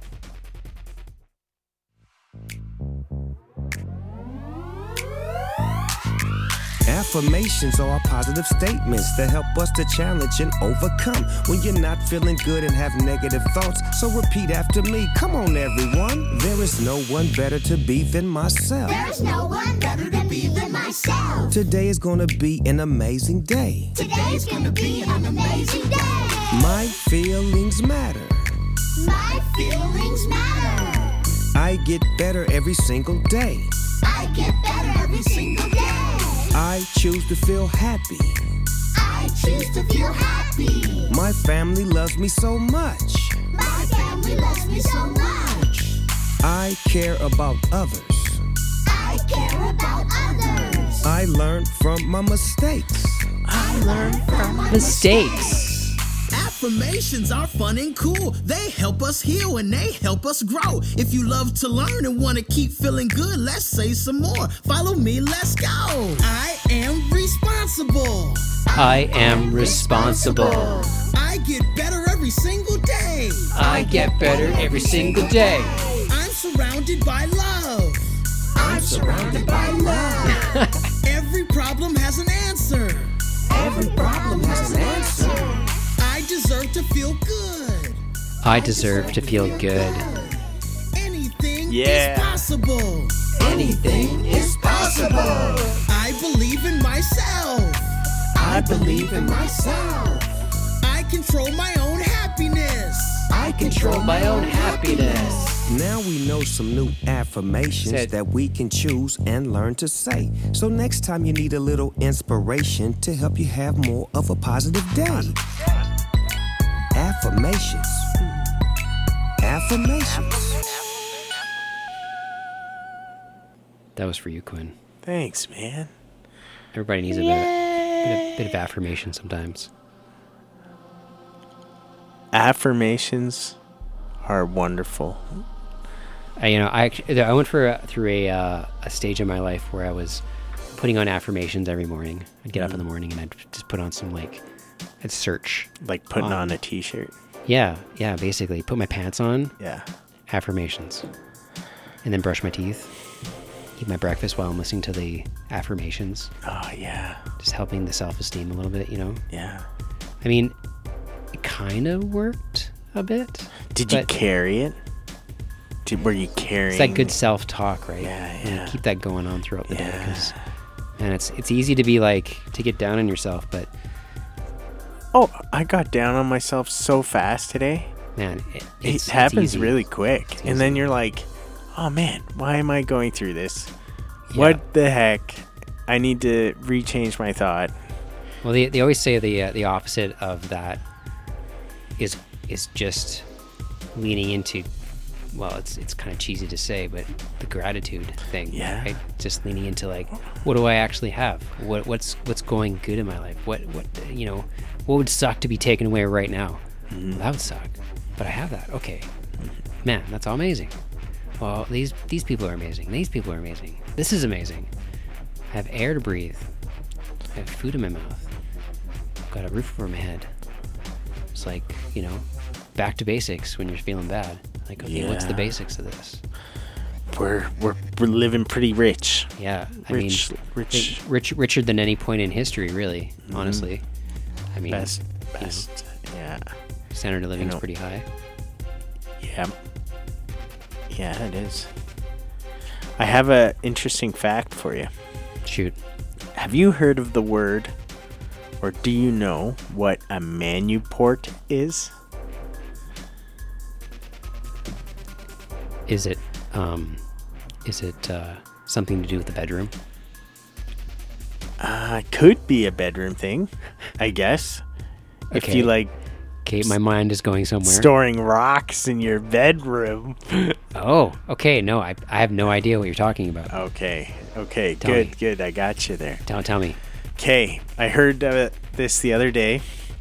S6: Affirmations are positive statements that help us to challenge and overcome when you're not feeling good and have negative thoughts. So repeat after me. Come on, everyone. There is no one better to be than myself.
S11: There's no one better to be than myself.
S6: Today is gonna be an amazing day.
S11: Today's gonna be an amazing day.
S6: My feelings matter.
S11: My feelings matter.
S6: I get better every single day.
S11: I get better every single day.
S6: I choose to feel happy.
S11: I choose to feel happy.
S6: My family loves me so much.
S11: My family loves me so much.
S6: I care about others.
S11: I care about others.
S6: I learn from my mistakes.
S11: I learn from my mistakes.
S12: Affirmations are fun and cool. They help us heal and they help us grow. If you love to learn and want to keep feeling good, let's say some more. Follow me, let's go. I am responsible.
S9: I am responsible.
S12: I get better every single day.
S9: I get better every single day.
S12: I'm surrounded by love.
S11: I'm surrounded by love.
S12: Every problem has an answer.
S11: Every problem has an answer.
S12: I deserve to feel good.
S9: I deserve to feel good.
S12: Anything is possible.
S11: Anything is possible.
S12: I believe in myself.
S11: I believe in myself.
S12: I control my own happiness.
S11: I control my own happiness.
S6: Now we know some new affirmations that we can choose and learn to say. So next time you need a little inspiration to help you have more of a positive day. Affirmations. Affirmations.
S9: That was for you, Quinn.
S10: Thanks, man.
S9: Everybody needs a bit of affirmation sometimes.
S10: Affirmations are wonderful.
S9: I went through a stage in my life where I was putting on affirmations every morning. I'd get up in the morning and I'd just put on some I'd search.
S10: Like putting on a t-shirt.
S9: Yeah, basically. Put my pants on.
S10: Yeah.
S9: Affirmations. And then brush my teeth. Eat my breakfast while I'm listening to the affirmations.
S10: Oh, yeah.
S9: Just helping the self-esteem a little bit,
S10: Yeah.
S9: I mean, it kind of worked a bit.
S10: Did you carry it? Were you carrying?
S9: It's that good self-talk, right?
S10: Yeah.
S9: And keep that going on throughout the day. And it's easy to be to get down on yourself, but...
S10: Oh, I got down on myself so fast today.
S9: Man,
S10: it happens really quick. And then you're like, oh man, why am I going through this? Yeah. What the heck? I need to rechange my thought.
S9: Well, they always say the opposite of that is just leaning into, well, it's kind of cheesy to say, but the gratitude thing.
S10: Yeah.
S9: Right? Just leaning into what do I actually have? What's going good in my life? What would suck to be taken away right now? Well, that would suck, but I have that. Okay, man, that's all amazing. Well, these people are amazing. These people are amazing. This is amazing. I have air to breathe. I have food in my mouth. I've got a roof over my head. It's back to basics when you're feeling bad. Okay, what's the basics of this?
S10: We're living pretty rich.
S9: Yeah,
S10: rich.
S9: Richer than any point in history, really. Honestly, I mean,
S10: best. Yeah.
S9: Standard of living is pretty high.
S10: Yeah. Yeah, it is. I have an interesting fact for you.
S9: Shoot.
S10: Have you heard of the word, or do you know what a manuport is?
S9: Is it something to do with the bedroom?
S10: Could be a bedroom thing, I guess.
S9: Okay.
S10: If you
S9: Okay, my mind is going somewhere.
S10: Storing rocks in your bedroom.
S9: Oh, okay. No, I have no idea what you're talking about.
S10: Okay.
S9: Tell me.
S10: Good. I got you there.
S9: Tell me.
S10: Okay, I heard this the other day.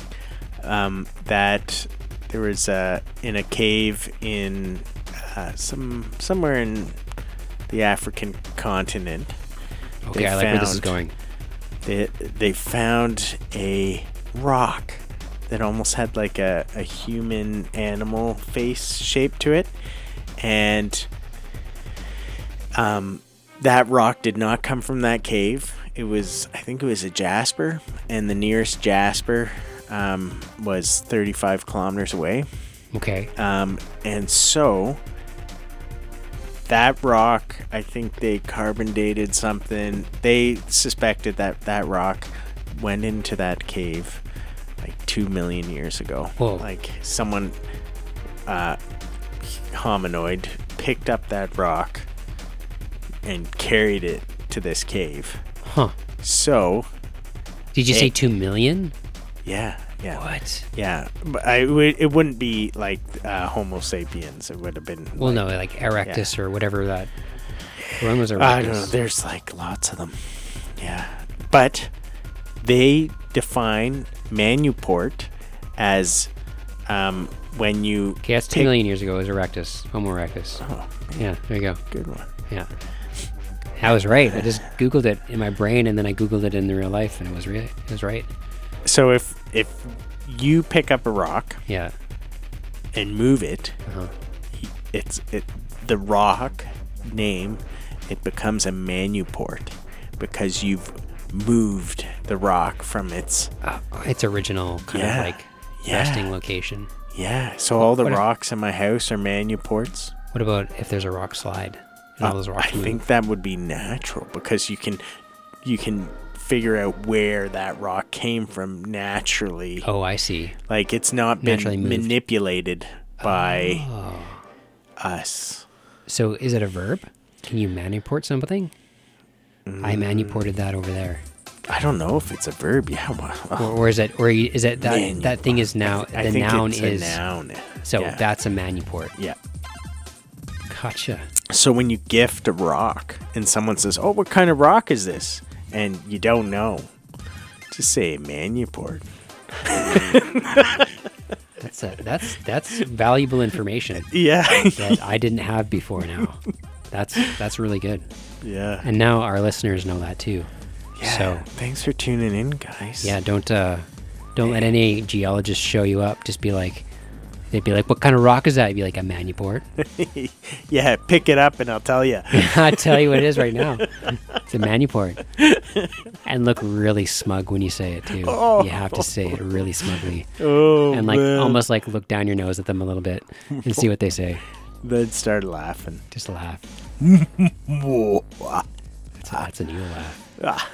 S10: That there was in a cave in somewhere in the African continent.
S9: Okay, I like where this is going.
S10: They found a rock that almost had like a human animal face shape to it, and that rock did not come from that cave. I think it was a jasper, and the nearest jasper was 35 kilometers away.
S9: Okay.
S10: And so that rock, I think they carbon dated something. They suspected that rock went into that cave 2 million years ago.
S9: Whoa.
S10: Someone hominoid picked up that rock and carried it to this cave.
S9: Huh.
S10: So
S9: did you say 2 million?
S10: Yeah.
S9: What?
S10: Yeah, but it wouldn't be Homo sapiens. It would have been.
S9: Well, no, Erectus or whatever that. When was Erectus?
S10: I don't know. There's lots of them. Yeah, but they define manuport as when you.
S9: Okay, that's 2 million years ago. It was Erectus, Homo erectus.
S10: Oh, man.
S9: Yeah, there you go.
S10: Good one.
S9: Yeah, I was right. I just Googled it in my brain, and then I Googled it in the real life, and it was right.
S10: So if you pick up a rock,
S9: yeah,
S10: and move it, the rock name, it becomes a manuport because you've moved the rock from its
S9: original kind of resting location.
S10: Yeah. So all the rocks in my house are manuports.
S9: What about if there's a rock slide and all those rocks move?
S10: Think that would be natural because you can figure out where that rock came from naturally.
S9: Oh, I see.
S10: It's not been manipulated by us.
S9: So is it a verb? Can you manuport something? I manuported that over there.
S10: I don't know if it's a verb. Yeah.
S9: Or is it? Or is it that that thing is now
S10: I
S9: the
S10: think
S9: noun
S10: it's
S9: is
S10: a noun.
S9: So
S10: Yeah.
S9: that's a manuport.
S10: Yeah.
S9: Gotcha.
S10: So when you gift a rock and someone says, "Oh, what kind of rock is this?" and you don't know, just say manuport.
S9: That's valuable information.
S10: Yeah.
S9: That I didn't have before now. That's really good.
S10: Yeah.
S9: And now our listeners know that too.
S10: Yeah.
S9: So
S10: thanks for tuning in, guys.
S9: yeah, don't let any geologist show you up. Just be like, they'd be like, "What kind of rock is that?" You'd be like, "A manuport."
S10: Yeah, pick it up and I'll tell you.
S9: I'll tell you what it is right now. It's a manuport. And look really smug when you say it too.
S10: Oh.
S9: You have to say it really smugly.
S10: Oh,
S9: and like
S10: man.
S9: almost like look down your nose at them a little bit and see what they say.
S10: Then start laughing.
S9: Just laugh. That's an evil laugh.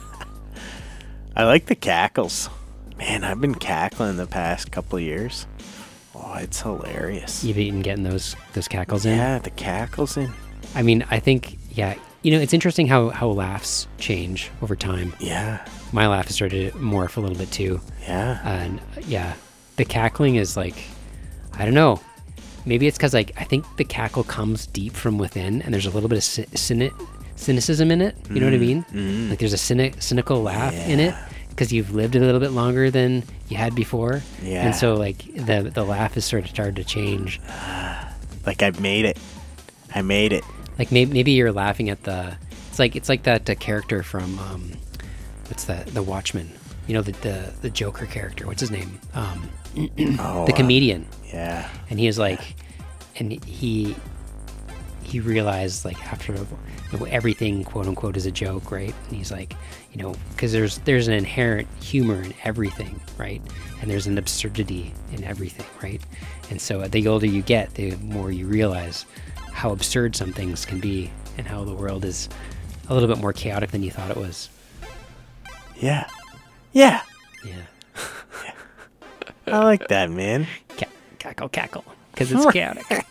S10: I like the cackles. Man, I've been cackling the past couple of years. Oh, it's hilarious.
S9: You've been getting those cackles in?
S10: Yeah, the cackles in.
S9: I mean, I think, yeah, it's interesting how laughs change over time.
S10: Yeah.
S9: My laugh has started to morph a little bit too.
S10: Yeah.
S9: And yeah, the cackling is like, I don't know. Maybe it's because like I think the cackle comes deep from within, and there's a little bit of cynicism in it. You know what I mean?
S10: Mm.
S9: Like there's a cynical laugh in it because you've lived a little bit longer than you had before.
S10: Yeah.
S9: And so like the laugh has sort of started to change.
S10: Like I've made it. I made it.
S9: Like maybe you're laughing at it's like that character from what's that, the Watchmen? You know, the Joker character. What's his name? The comedian.
S10: Yeah.
S9: And he was like, and he realized like after everything quote unquote is a joke, right? And he's like, because there's an inherent humor in everything, right? And there's an absurdity in everything, right? And so the older you get, the more you realize how absurd some things can be and how the world is a little bit more chaotic than you thought it was.
S10: Yeah. Yeah.
S9: Yeah.
S10: I like that, man.
S9: Cackle, because it's chaotic.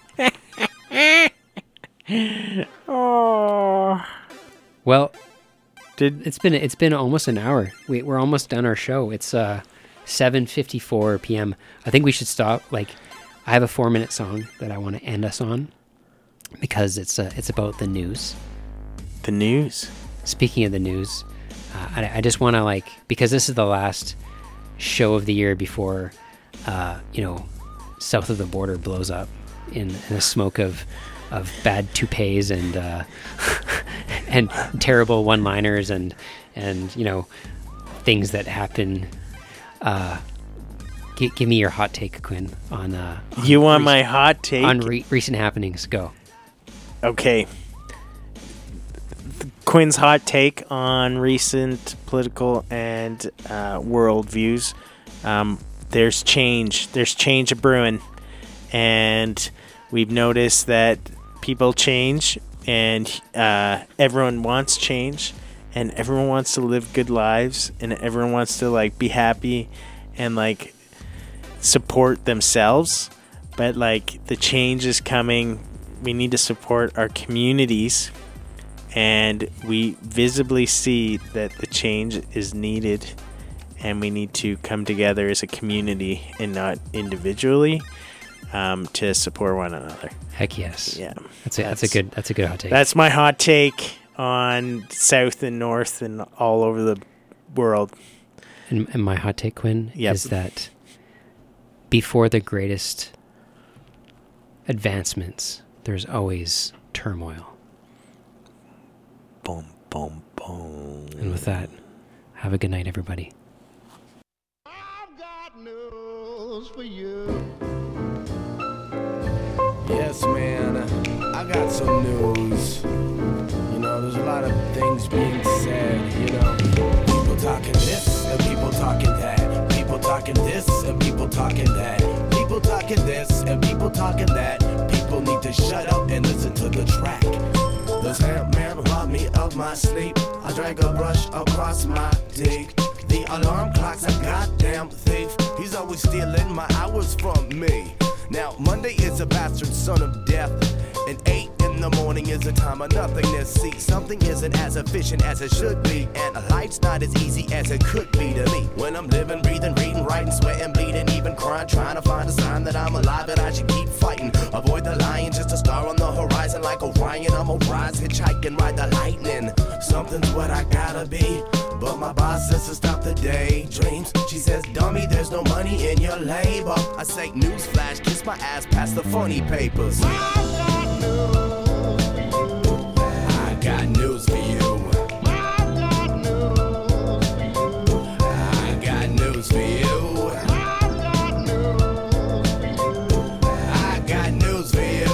S10: Oh.
S9: Well, it's been almost an hour. We're almost done our show. It's 7:54 p.m. I think we should stop. Like, I have a 4-minute song that I want to end us on because it's about the news.
S10: The news.
S9: Speaking of the news, I just want to because this is the last show of the year before south of the border blows up in a smoke of bad toupees and and terrible one-liners and things that happen. Give me your hot take, Quinn, on
S10: you want my hot take
S9: on recent happenings. Go.
S10: Okay. Quinn's hot take on recent political and world views. There's change. There's change brewing. And we've noticed that people change and everyone wants change and everyone wants to live good lives and everyone wants to be happy and support themselves. But the change is coming. We need to support our communities. And we visibly see that the change is needed and we need to come together as a community and not individually to support one another.
S9: Heck yes.
S10: Yeah.
S9: That's a good hot take.
S10: That's my hot take on South and North and all over the world.
S9: And my hot take, Quinn,
S10: Yep.
S9: is that before the greatest advancements, there's always turmoil.
S10: Boom, boom, boom.
S9: And with that, have a good night, everybody.
S12: I've got news for you.
S13: Yes, man, I got some news. There's a lot of things being said, People talking this and people talking that. People talking this and people talking that. People talking this and people talking that. People need to shut up and listen to the track. The Stamp man robbed me of my sleep. I drank a brush across my dick. The alarm clock's a goddamn thief. He's always stealing my hours from me. Now, Monday is a bastard son of death, and 8 in the morning is a time of nothingness. See, something isn't as efficient as it should be, and life's not as easy as it could be to me. When I'm living, breathing, reading, writing, sweating, bleeding, even crying, trying to find a sign that I'm alive and I should keep fighting. Avoid the lion, just a star on the horizon like Orion. I'm a rise, hitchhiking, ride the lightning. Something's what I gotta be, but my boss says to stop the daydreams. She says, dummy, there's no money in your labor. I say, newsflash, kiss my ass past the funny papers. I got news for you. I got news for you. I got news for you.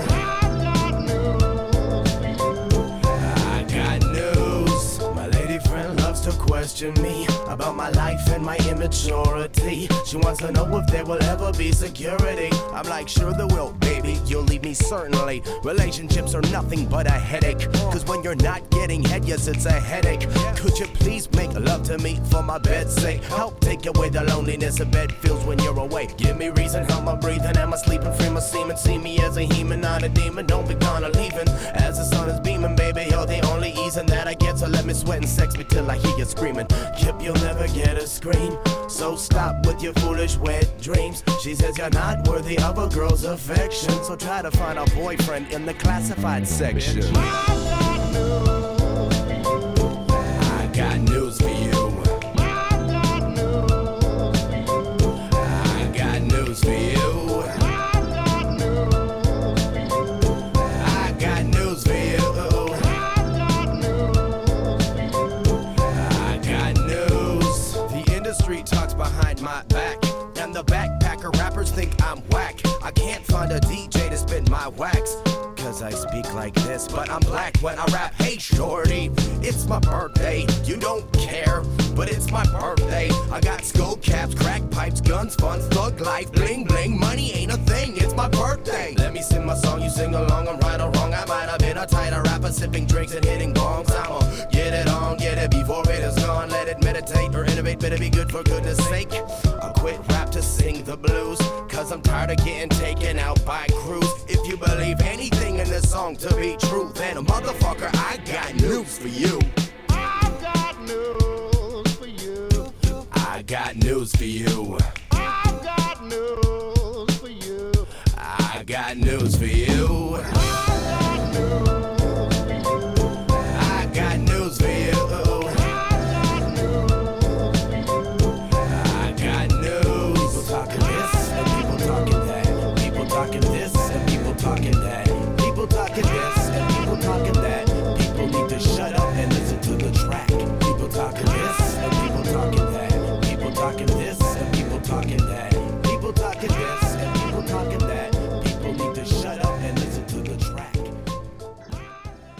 S13: I got news. My lady friend loves to question me about my life and my immaturity. She wants to know if there will ever be security. I'm like, sure there will, baby, you'll leave me certainly. Relationships are nothing but a headache, cause when you're not getting head, yes, it's a headache. Could you please make love to me for my bed's sake? Help take away the loneliness a bed feels when you're away. Give me reason, how am I breathing? Am I sleeping? Free my semen, see me as a human, not a demon. Don't be gone or leaving as the sun is beaming, baby. You're the only easing that I get, so let me sweat and sex me till I hear you screaming. Yep, you'll never get a scream, so stop with your foolish wet dreams. She says you're not worthy of a girl's affection, so try to find a boyfriend in the classified section. I got news for you. I got news for you. I got news for you. I got news. The industry talks behind my back, and the backpacker rappers think I'm whack. I can't find a DJ to spin my wax, cause I speak like this, but I'm black when I rap. Hey shorty, it's my birthday. You don't care, but it's my birthday. I got skull caps, crack pipes, guns, fun, thug life, bling bling. Money ain't a thing, it's my birthday. Let me sing my song, you sing along. I'm right or wrong, I might have been a tighter rapper, sipping drinks and hitting bongs. I'ma get it on, get it before it is gone. Let it meditate or innovate, better be good for goodness sake. I quit rap to sing the blues, cause I'm tired of getting taken out by crews. If you believe anything in this song to be true, then motherfucker, I got news for you. I got news for you. I got news for you. I got news for you. I got news for you.